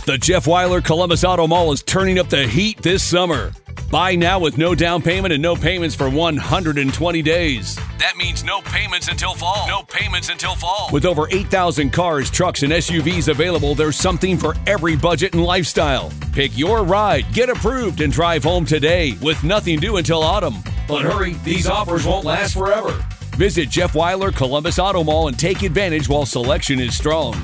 The Jeff Weiler Columbus Auto Mall is turning up the heat this summer. Buy now with no down payment and no payments for 120 days. That means no payments until fall. No payments until fall. With over 8,000 cars, trucks, and SUVs available, there's something for every budget and lifestyle. Pick your ride, get approved, and drive home today with nothing due until autumn. But hurry, these offers won't last forever. Visit Jeff Weiler Columbus Auto Mall and take advantage while selection is strong.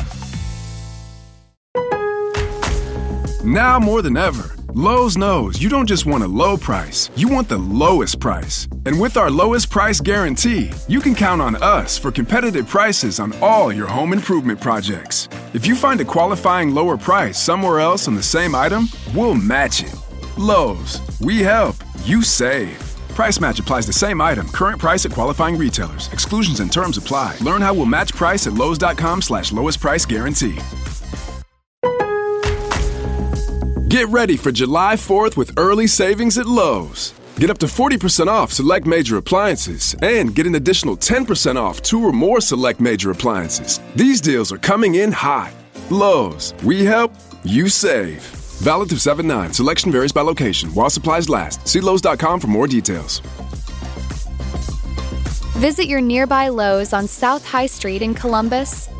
Now more than ever, Lowe's knows you don't just want a low price, you want the lowest price. And with our lowest price guarantee, you can count on us for competitive prices on all your home improvement projects. If you find a qualifying lower price somewhere else on the same item, we'll match it. Lowe's, we help, you save. Price match applies the same item, current price at qualifying retailers. Exclusions and terms apply. Learn how we'll match price at lowes.com/lowest price guarantee. Get ready for July 4th with early savings at Lowe's. Get up to 40% off select major appliances and get an additional 10% off 2 or more select major appliances. These deals are coming in hot. Lowe's, we help, you save. Valid through 7/9. Selection varies by location. While supplies last. See Lowes.com for more details. Visit your nearby Lowe's on South High Street in Columbus.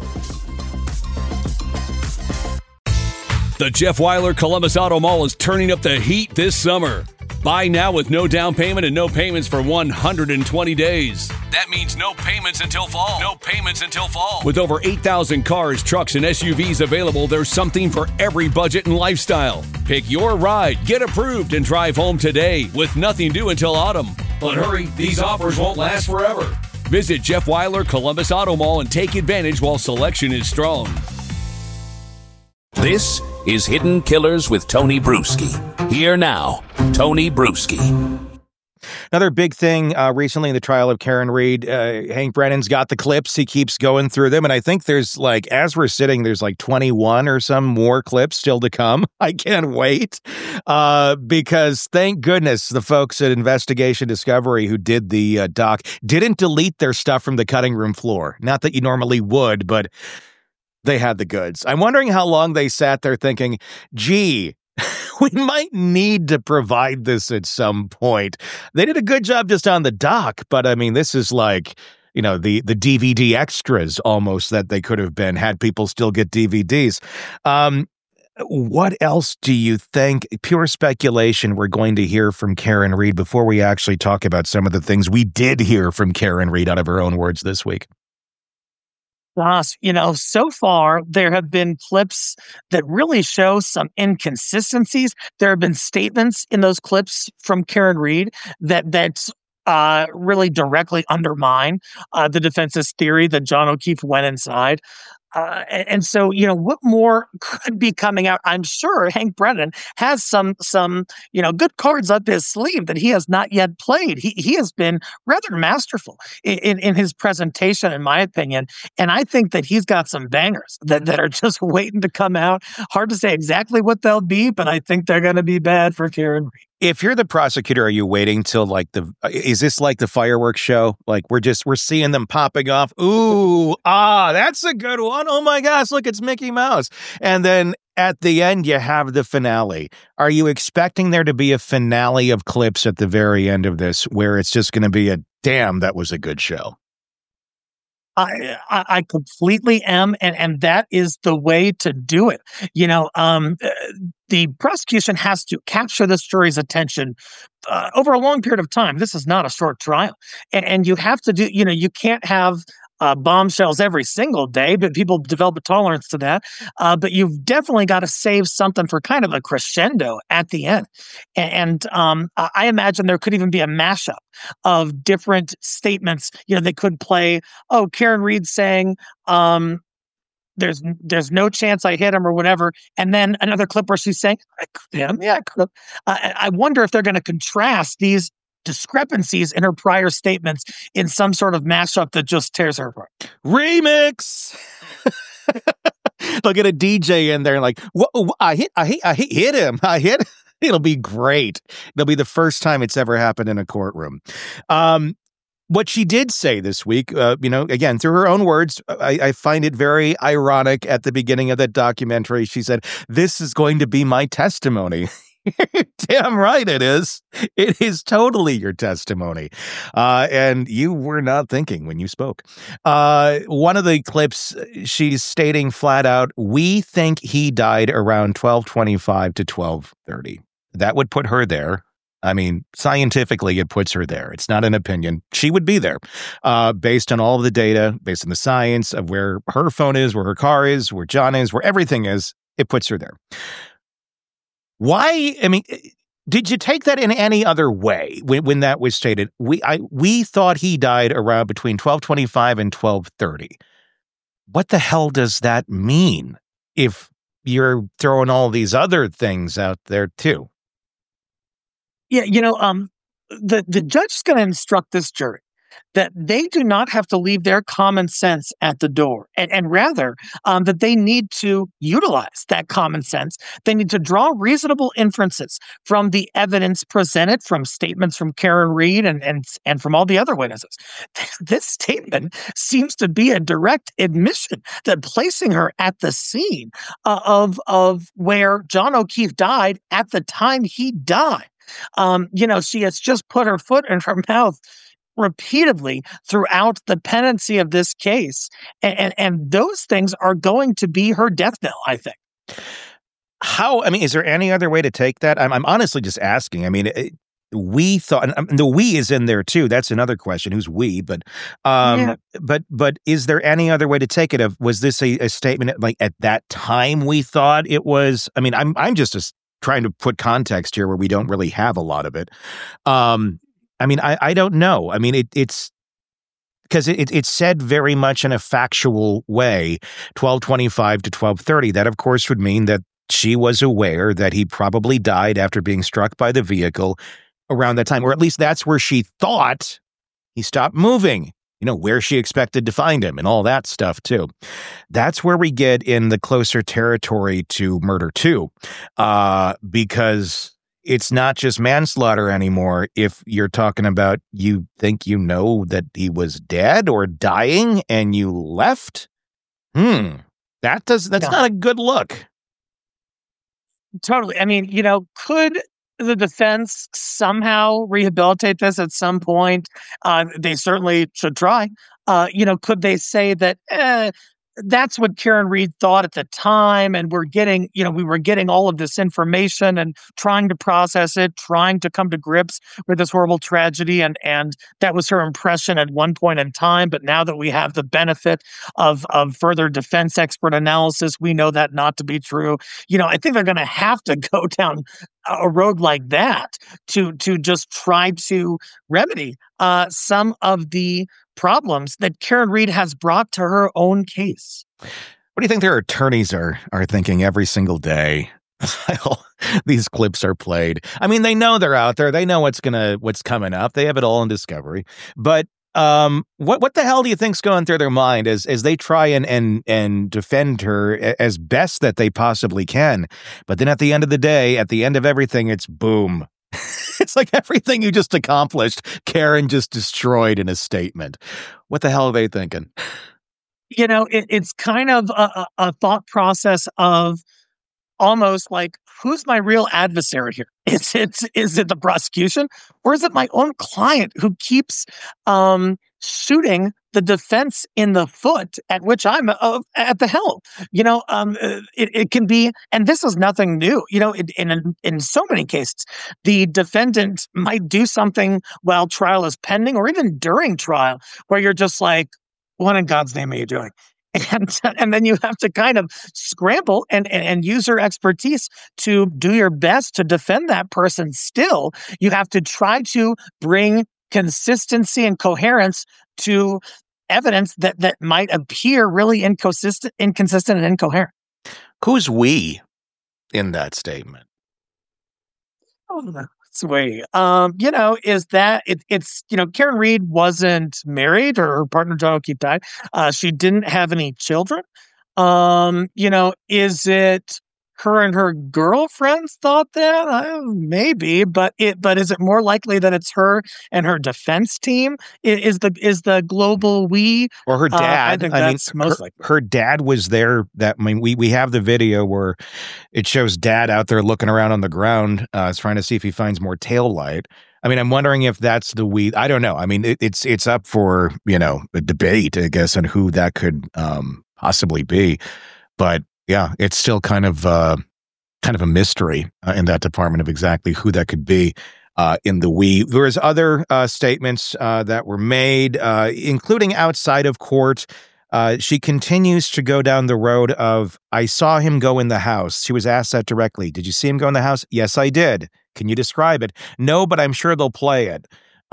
The Jeff Weiler Columbus Auto Mall is turning up the heat this summer. Buy now with no down payment and no payments for 120 days. That means no payments until fall. No payments until fall. With over 8,000 cars, trucks, and SUVs available, there's something for every budget and lifestyle. Pick your ride, get approved, and drive home today with nothing due until autumn. But hurry, these offers won't last forever. Visit Jeff Weiler Columbus Auto Mall and take advantage while selection is strong. This is Hidden Killers with Tony Bruschi. Here now, Tony Bruschi. Another big thing recently in the trial of Karen Read, Hank Brennan's got the clips. He keeps going through them. And I think there's as we're sitting, there's 21 or some more clips still to come. I can't wait because thank goodness the folks at Investigation Discovery who did the doc didn't delete their stuff from the cutting room floor. Not that you normally would, but they had the goods. I'm wondering how long they sat there thinking, gee, we might need to provide this at some point. They did a good job just on the doc, but I mean, this is the DVD extras almost that they could have been had people still get DVDs. What else do you think, pure speculation, we're going to hear from Karen Read before we actually talk about some of the things we did hear from Karen Read out of her own words this week? Gosh, so far there have been clips that really show some inconsistencies. There have been statements in those clips from Karen Read that really directly undermine the defense's theory that John O'Keefe went inside. And so, what more could be coming out? I'm sure Hank Brennan has some good cards up his sleeve that he has not yet played. He has been rather masterful in his presentation, in my opinion. And I think that he's got some bangers that are just waiting to come out. Hard to say exactly what they'll be, but I think they're going to be bad for Karen Read. If you're the prosecutor, are you waiting till is this like the fireworks show? We're seeing them popping off. Ooh, that's a good one. Oh my gosh, look, it's Mickey Mouse. And then at the end, you have the finale. Are you expecting there to be a finale of clips at the very end of this where it's just going to be a damn, that was a good show? I completely am, and that is the way to do it. The prosecution has to capture this jury's attention over a long period of time. This is not a short trial, and you have to do. You can't have bombshells every single day, but people develop a tolerance to that. But you've definitely got to save something for kind of a crescendo at the end. And I imagine there could even be a mashup of different statements. They could play, Karen Read saying, there's no chance I hit him or whatever. And then another clip where she's saying, I could hit him. Yeah, I could have. I wonder if they're going to contrast these discrepancies in her prior statements in some sort of mashup that just tears her apart. Remix. They'll get a DJ in there and I hit him. It'll be great. It'll be the first time it's ever happened in a courtroom. What she did say this week, again, through her own words, I find it very ironic at the beginning of that documentary. She said, "This is going to be my testimony." Damn right it is. It is totally your testimony. And you were not thinking when you spoke. One of the clips, she's stating flat out, "We think he died around 12:25 to 12:30. That would put her there. I mean, scientifically, it puts her there. It's not an opinion. She would be there based on all of the data, based on the science of where her phone is, where her car is, where John is, where everything is. It puts her there. Why? I mean, did you take that in any other way when that was stated? We thought he died around between 12:25 and 12:30. What the hell does that mean if you're throwing all these other things out there too? Yeah, the judge is going to instruct this jury that they do not have to leave their common sense at the door, and rather that they need to utilize that common sense. They need to draw reasonable inferences from the evidence presented, from statements from Karen Read and from all the other witnesses. This statement seems to be a direct admission that placing her at the scene of where John O'Keefe died at the time he died. She has just put her foot in her mouth repeatedly throughout the pendency of this case. And those things are going to be her death knell, I think. Is there any other way to take that? I'm honestly just asking. I mean, we thought, and the we is in there too. That's another question. Who's we? But is there any other way to take it? Was this a statement like at that time we thought it was? I mean, I'm just trying to put context here where we don't really have a lot of it. I don't know. I mean, it's because it's said very much in a factual way, 12:25 to 12:30. That, of course, would mean that she was aware that he probably died after being struck by the vehicle around that time, or at least that's where she thought he stopped moving. Where she expected to find him and all that stuff, too. That's where we get in the closer territory to murder, too, because it's not just manslaughter anymore. If you're talking about you think that he was dead or dying and you left, that's not a good look. Totally. I mean, could the defense somehow rehabilitate this at some point? They certainly should try. Could they say that that's what Karen Read thought at the time, and we were getting all of this information and trying to process it, trying to come to grips with this horrible tragedy, and that was her impression at one point in time. But now that we have the benefit of further defense expert analysis, we know that not to be true. I think they're going to have to go down a road like that to just try to remedy some of the problems that Karen Read has brought to her own case. What do you think their attorneys are thinking every single day? These clips are played. I mean, they know they're out there. They know what's coming up. They have it all in discovery. But what the hell do you think's going through their mind as they try and defend her as best that they possibly can? But then at the end of the day, at the end of everything, it's boom. It's like everything you just accomplished, Karen just destroyed in a statement. What the hell are they thinking? It's kind of a thought process of almost like, who's my real adversary here? Is it the prosecution, or is it my own client who keeps shooting the defense in the foot at which I'm at the helm? It can be, and this is nothing new. In so many cases, the defendant might do something while trial is pending, or even during trial, where you're just like, what in God's name are you doing? And then you have to kind of scramble and use your expertise to do your best to defend that person. Still, you have to try to bring consistency and coherence to evidence that might appear really inconsistent and incoherent. Who's we in that statement? Way. Is that it's Karen Read wasn't married, or her partner John O'Keefe died. She didn't have any children. Is it her and her girlfriends thought that? Maybe, but is it more likely that it's her and her defense team is the global we, or her dad? I think that's most likely. Her dad was there. We have the video where it shows dad out there looking around on the ground, trying to see if he finds more tail light. I mean, I'm wondering if that's the we. I don't know. I mean, it's up for a debate, I guess, on who that could possibly be. But yeah, it's still kind of a mystery in that department of exactly who that could be in the we. There was other statements that were made, including outside of court. She continues to go down the road of, I saw him go in the house. She was asked that directly. Did you see him go in the house? Yes, I did. Can you describe it? No, but I'm sure they'll play it.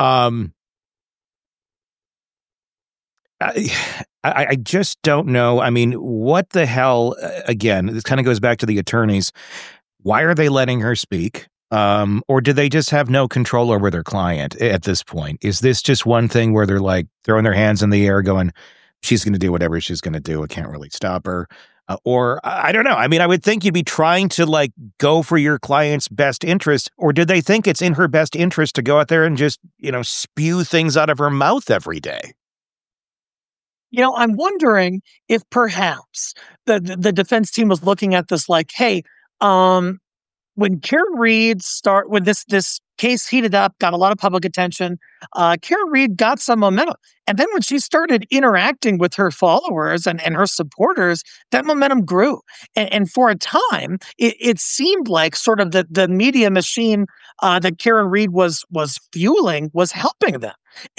I just don't know. I mean, what the hell? Again, this kind of goes back to the attorneys. Why are they letting her speak? Or do they just have no control over their client at this point? Is this just one thing where they're like throwing their hands in the air going, she's going to do whatever she's going to do. I can't really stop her. Or I don't know. I mean, I would think you'd be trying to go for your client's best interest. Or did they think it's in her best interest to go out there and just, spew things out of her mouth every day? I'm wondering if perhaps the defense team was looking at this like, hey, when Karen Read when this case heated up, got a lot of public attention, Karen Read got some momentum. And then when she started interacting with her followers and her supporters, that momentum grew. And for a time, it seemed like sort of the media machine that Karen Read was fueling was helping them.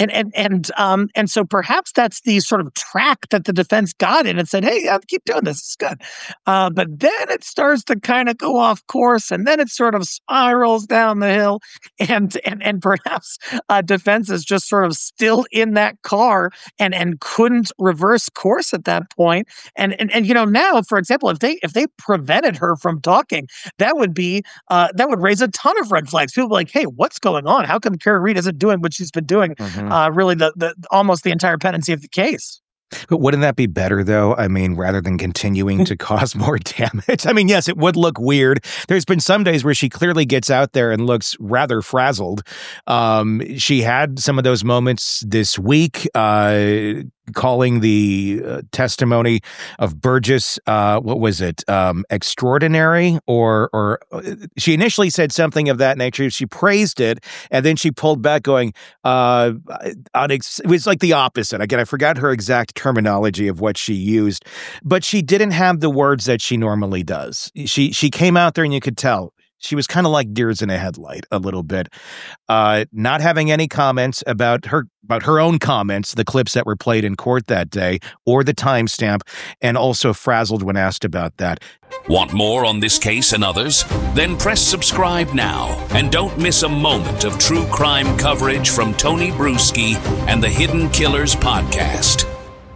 And so perhaps that's the sort of track that the defense got in and said, hey, keep doing this. It's good. But then it starts to kind of go off course, and then it sort of spirals down the hill. And perhaps defense is just sort of still in that car and couldn't reverse course at that point. And now, for example, if they prevented her from talking, that would raise a ton of red flags. People are like, hey, what's going on? How come Karen Read isn't doing what she's been doing? Really the almost the entire pendency of the case. But wouldn't that be better, though? I mean, rather than continuing to cause more damage? I mean, yes, it would look weird. There's been some days where she clearly gets out there and looks rather frazzled. She had some of those moments this week, calling the testimony of Burgess, what was it, extraordinary? Or she initially said something of that nature. She praised it, and then she pulled back going, it was like the opposite. Again, I forgot her exact terminology of what she used, but she didn't have the words that she normally does. She came out there and you could tell she was kind of like deers in a headlight a little bit, not having any comments about her own comments, the clips that were played in court that day, or the timestamp, and also frazzled when asked about that. Want more on this case and others? Then press subscribe now and don't miss a moment of true crime coverage from Tony Bruschi and the Hidden Killers podcast.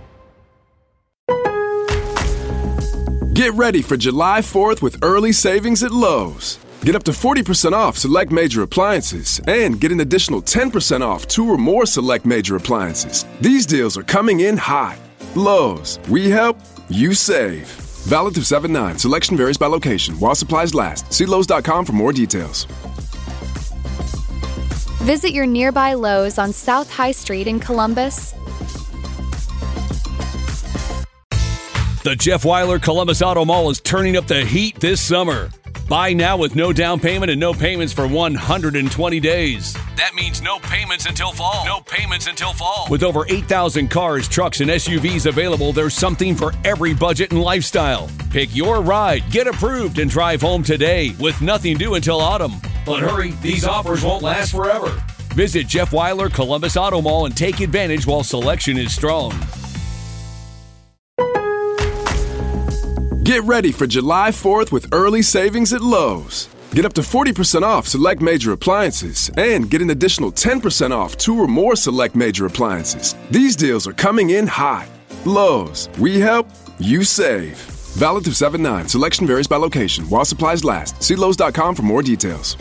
Get ready for July 4th with early savings at Lowe's. Get up to 40% off select major appliances and get an additional 10% off 2 or more select major appliances. These deals are coming in hot. Lowe's, we help, you save. Valid through 7/9. Selection varies by location while supplies last. See Lowe's.com for more details. Visit your nearby Lowe's on South High Street in Columbus. The Jeff Weiler Columbus Auto Mall is turning up the heat this summer. Buy now with no down payment and no payments for 120 days. That means no payments until fall. No payments until fall. With over 8,000 cars, trucks, and SUVs available, there's something for every budget and lifestyle. Pick your ride, get approved, and drive home today with nothing due until autumn. But hurry, these offers won't last forever. Visit Jeff Weiler Columbus Auto Mall and take advantage while selection is strong. Get ready for July 4th with early savings at Lowe's. Get up to 40% off select major appliances and get an additional 10% off 2 or more select major appliances. These deals are coming in hot. Lowe's, we help, you save. Valid through 7/9. Selection varies by location while supplies last. See Lowe's.com for more details.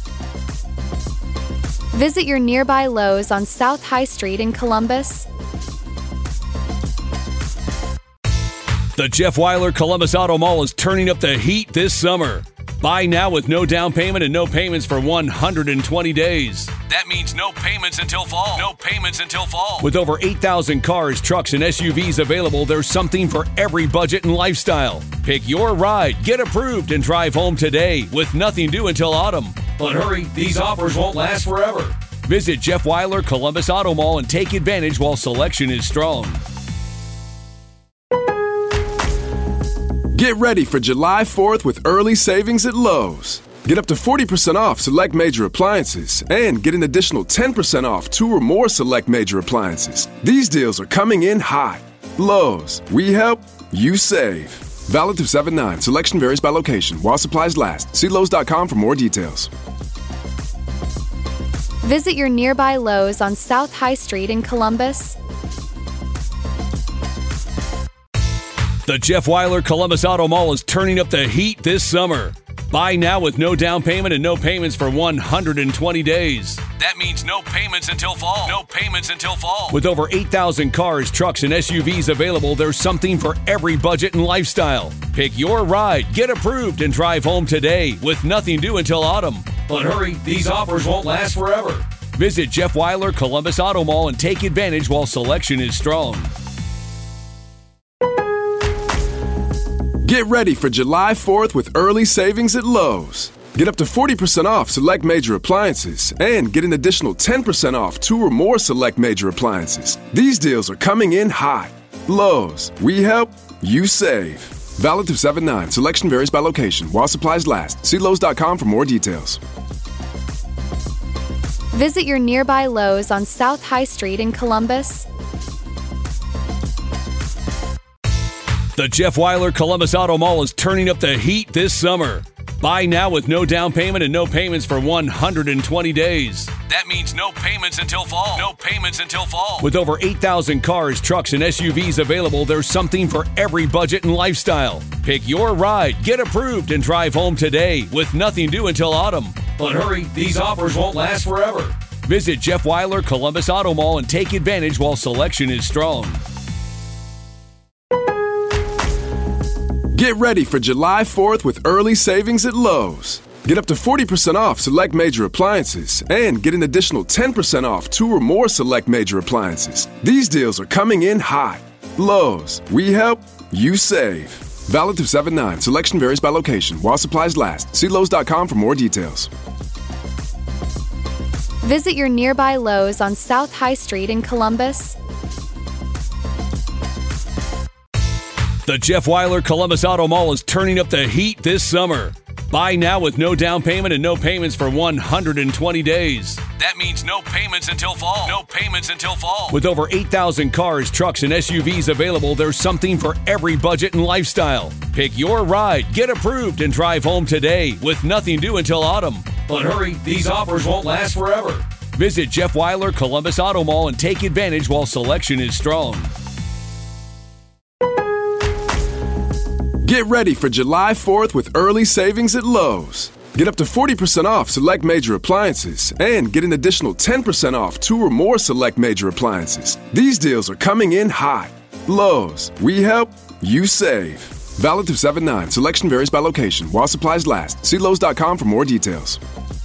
Visit your nearby Lowe's on South High Street in Columbus. The Jeff Weiler Columbus Auto Mall is turning up the heat this summer. Buy now with no down payment and no payments for 120 days. That means no payments until fall. No payments until fall. With over 8,000 cars, trucks, and SUVs available, there's something for every budget and lifestyle. Pick your ride, get approved, and drive home today with nothing due until autumn. But hurry, these offers won't last forever. Visit Jeff Weiler Columbus Auto Mall and take advantage while selection is strong. Get ready for July 4th with early savings at Lowe's. Get up to 40% off select major appliances and get an additional 10% off 2 or more select major appliances. These deals are coming in hot. Lowe's, we help, you save. Valid through 7/9. Selection varies by location while supplies last. See Lowe's.com for more details. Visit your nearby Lowe's on South High Street in Columbus. The Jeff Weiler Columbus Auto Mall is turning up the heat this summer. Buy now with no down payment and no payments for 120 days. That means no payments until fall. No payments until fall. With over 8,000 cars, trucks, and SUVs available, there's something for every budget and lifestyle. Pick your ride, get approved, and drive home today with nothing due until autumn. But hurry, these offers won't last forever. Visit Jeff Weiler Columbus Auto Mall and take advantage while selection is strong. Get ready for July 4th with early savings at Lowe's. Get up to 40% off select major appliances and get an additional 10% off 2 or more select major appliances. These deals are coming in hot. Lowe's, we help, you save. Valid through 7/9. Selection varies by location while supplies last. See Lowe's.com for more details. Visit your nearby Lowe's on South High Street in Columbus. The Jeff Weiler Columbus Auto Mall is turning up the heat this summer. Buy now with no down payment and no payments for 120 days. That means no payments until fall. No payments until fall. With over 8,000 cars, trucks, and SUVs available, there's something for every budget and lifestyle. Pick your ride, get approved, and drive home today with nothing due until autumn. But hurry, these offers won't last forever. Visit Jeff Weiler Columbus Auto Mall and take advantage while selection is strong. Get ready for July 4th with early savings at Lowe's. Get up to 40% off select major appliances and get an additional 10% off 2 or more select major appliances. These deals are coming in hot. Lowe's, we help, you save. Valid through 7/9. Selection varies by location while supplies last. See Lowe's.com for more details. Visit your nearby Lowe's on South High Street in Columbus. The Jeff Weiler Columbus Auto Mall is turning up the heat this summer. Buy now with no down payment and no payments for 120 days. That means no payments until fall. No payments until fall. With over 8,000 cars, trucks, and SUVs available, there's something for every budget and lifestyle. Pick your ride, get approved, and drive home today with nothing due until autumn. But hurry, these offers won't last forever. Visit Jeff Weiler Columbus Auto Mall and take advantage while selection is strong. Get ready for July 4th with early savings at Lowe's. Get up to 40% off select major appliances and get an additional 10% off 2 or more select major appliances. These deals are coming in hot. Lowe's, we help, you save. Valid through 7/9. Selection varies by location while supplies last. See Lowe's.com for more details.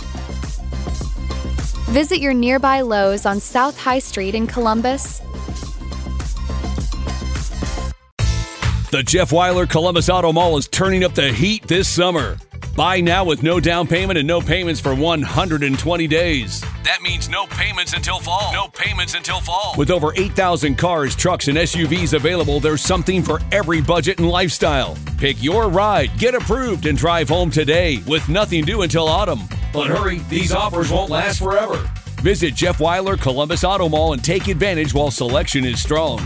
Visit your nearby Lowe's on South High Street in Columbus. The Jeff Weiler Columbus Auto Mall is turning up the heat this summer. Buy now with no down payment and no payments for 120 days. That means no payments until fall. No payments until fall. With over 8,000 cars, trucks, and SUVs available, there's something for every budget and lifestyle. Pick your ride, get approved, and drive home today with nothing due until autumn. But hurry, these offers won't last forever. Visit Jeff Weiler Columbus Auto Mall and take advantage while selection is strong.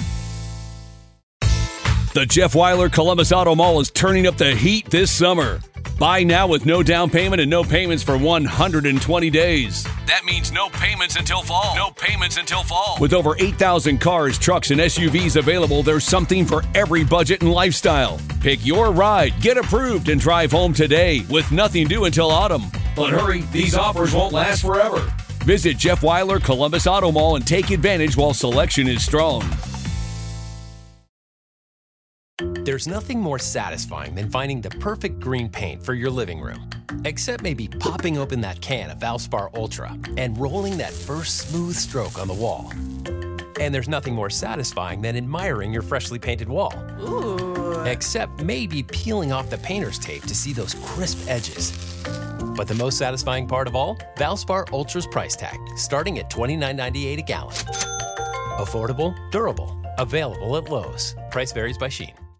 The Jeff Weiler Columbus Auto Mall is turning up the heat this summer. Buy now with no down payment and no payments for 120 days. That means no payments until fall. No payments until fall. With over 8,000 cars, trucks, and SUVs available, there's something for every budget and lifestyle. Pick your ride, get approved, and drive home today with nothing due until autumn. But hurry, these offers won't last forever. Visit Jeff Weiler Columbus Auto Mall and take advantage while selection is strong. There's nothing more satisfying than finding the perfect green paint for your living room. Except maybe popping open that can of Valspar Ultra and rolling that first smooth stroke on the wall. And there's nothing more satisfying than admiring your freshly painted wall. Ooh. Except maybe peeling off the painter's tape to see those crisp edges. But the most satisfying part of all? Valspar Ultra's price tag, starting at $29.98 a gallon. Affordable, durable, available at Lowe's. Price varies by Shein.